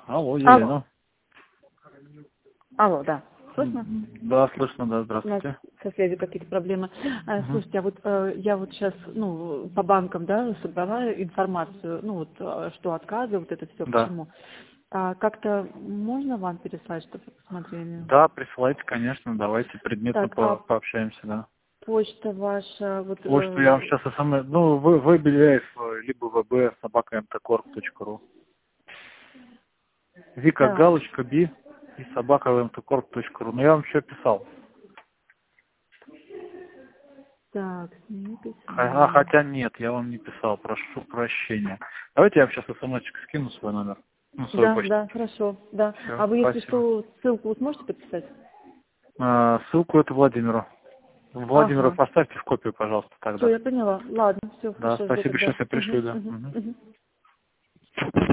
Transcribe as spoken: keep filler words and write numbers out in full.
Алло, Алло. Елена. Алло, да. Слышно? Да, слышно, да, У нас здравствуйте. со связью какие-то проблемы. А, Мгм. Слушайте, а вот э, я вот сейчас, ну, по банкам, да, собрала информацию, ну, вот, э, что отказы, вот это все к Да. чему. А как-то можно вам переслать, чтобы вы посмотрели? Да, присылайте, конечно, давайте предметно Так, по а пообщаемся, да. почта ваша, вот, Почту я вам э, сейчас смс, ну, в вб, либо вб, собака mtkорп точка ру. Ви как так, галочка, би и собака mtkорп точка ру. Ну, я вам еще писал. так, сними Х- А, письмо. хотя нет, я вам не писал, прошу прощения. Давайте я вам сейчас смс-чик скину свой номер, ну, свою Да, почту. да, хорошо, да. Все, А вы, если спасибо. что, ссылку вы сможете подписать? А, ссылку это Владимиру. Владимиру Ага. поставьте в копию, пожалуйста, Все, тогда. я поняла. Ладно, все, Да, хорошо, жду спасибо, тогда. сейчас я пришлю, Угу, да. угу, Мгм. угу.